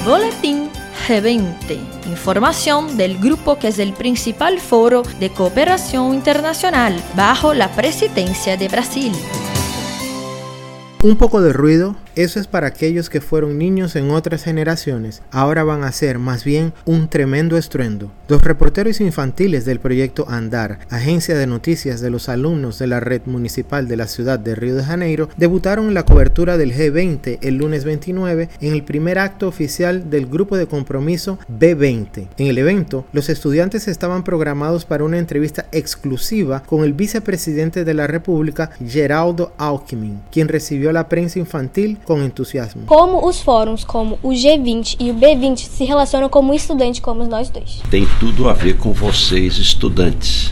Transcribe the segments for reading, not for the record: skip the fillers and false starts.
Boletín G20, información del grupo que es el principal foro de cooperación internacional bajo la presidencia de Brasil. Un poco de ruido, eso es para aquellos que fueron niños en otras generaciones. Ahora van a ser más bien un tremendo estruendo. Los reporteros infantiles del proyecto Andar, agencia de noticias de los alumnos de la red municipal de la ciudad de Río de Janeiro, debutaron en la cobertura del G20 el lunes 29 en el primer acto oficial del grupo de compromiso B20. En el evento, los estudiantes estaban programados para una entrevista exclusiva con el vicepresidente de la República, Geraldo Alckmin, quien recibió a la prensa infantil com entusiasmo. Como os fóruns como o G20 e o B20 se relacionam como estudante como nós dois? Tem tudo a ver com vocês, estudantes.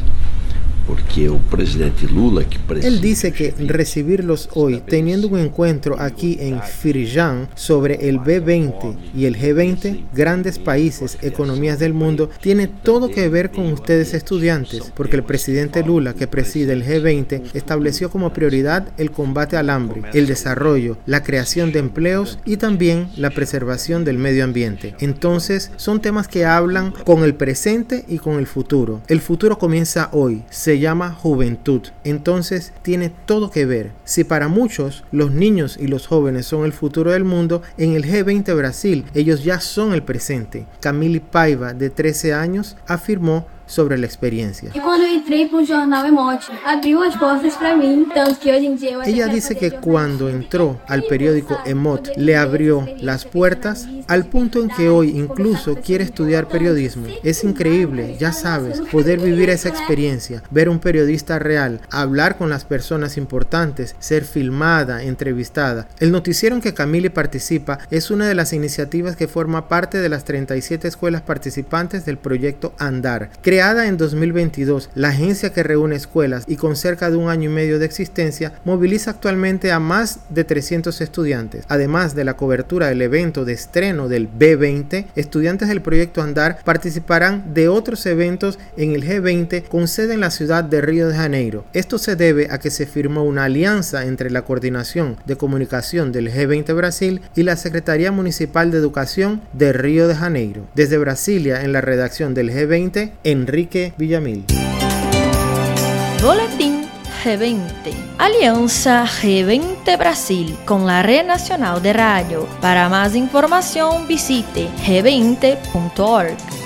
Porque el presidente Lula, que él dice que recibirlos hoy, teniendo un encuentro aquí en Firiján sobre el B20 y el G20, grandes países, economías del mundo, tiene todo que ver con ustedes estudiantes, porque el presidente Lula, que preside el G20, estableció como prioridad el combate al hambre, el desarrollo, la creación de empleos y también la preservación del medio ambiente. Entonces, son temas que hablan con el presente y con el futuro. El futuro comienza hoy, se llama juventud, entonces tiene todo que ver. Si para muchos los niños y los jóvenes son el futuro del mundo, en el G20 Brasil ellos ya son el presente. Camille Paiva, de 13 años, afirmó sobre la experiencia. Y cuando entré para el jornal Emote, abrió las puertas para mí, tanto que hoy en día ella dice que cuando entró al periódico Emote le abrió las puertas al punto en que hoy incluso quiere estudiar periodismo. Es increíble, ya sabes, poder vivir esa experiencia, ver un periodista real, hablar con las personas importantes, ser filmada, entrevistada. El noticiero en que Camille participa es una de las iniciativas que forma parte de las 37 escuelas participantes del proyecto Andar. Creada en 2022, la agencia que reúne escuelas y con cerca de un año y medio de existencia, moviliza actualmente a más de 300 estudiantes. Además de la cobertura del evento de estreno del B20, estudiantes del proyecto Andar participarán de otros eventos en el G20 con sede en la ciudad de Río de Janeiro. Esto se debe a que se firmó una alianza entre la Coordinación de Comunicación del G20 Brasil y la Secretaría Municipal de Educación de Río de Janeiro. Desde Brasilia, en la redacción del G20, Enrique Villamil. Boletín G20. Alianza G20 Brasil con la Red Nacional de Radio. Para más información visite g20.org.